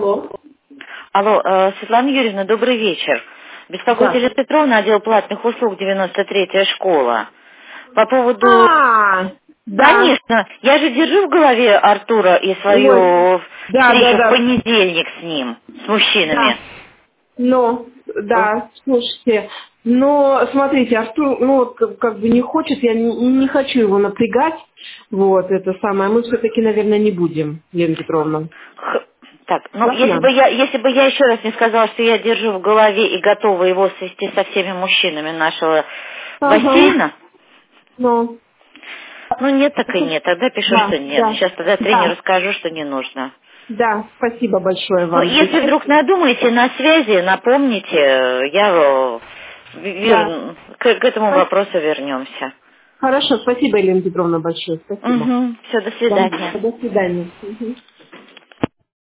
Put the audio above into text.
Алло. Алло, Светлана Юрьевна, добрый вечер. Беспокоит Да. Елена Петровна, отдел платных услуг, 93-я школа. По поводу... Да. Конечно, я же держу в голове Артура и Ой. свою встречу в Да. понедельник с ним, с мужчинами. Да. Но, да, слушайте, но смотрите, Артур, ну, вот как бы не хочет, я не хочу его напрягать, вот, это самое, мы все-таки, наверное, не будем, Елена Петровна. Так, ну, Ладно? если бы я еще раз не сказала, что я держу в голове и готова его свести со всеми мужчинами нашего Ага, бассейна, ну, ну, нет, так и нет, тогда пишу, что нет. Сейчас тогда тренеру скажу, что не нужно. да, спасибо большое Ну, вам. если вдруг надумаете, на связи, напомните, Да, к этому вопросу вернемся. хорошо, спасибо, Елена Петровна, большое, спасибо. Угу, все, до Да, свидания. до свидания. Мгм.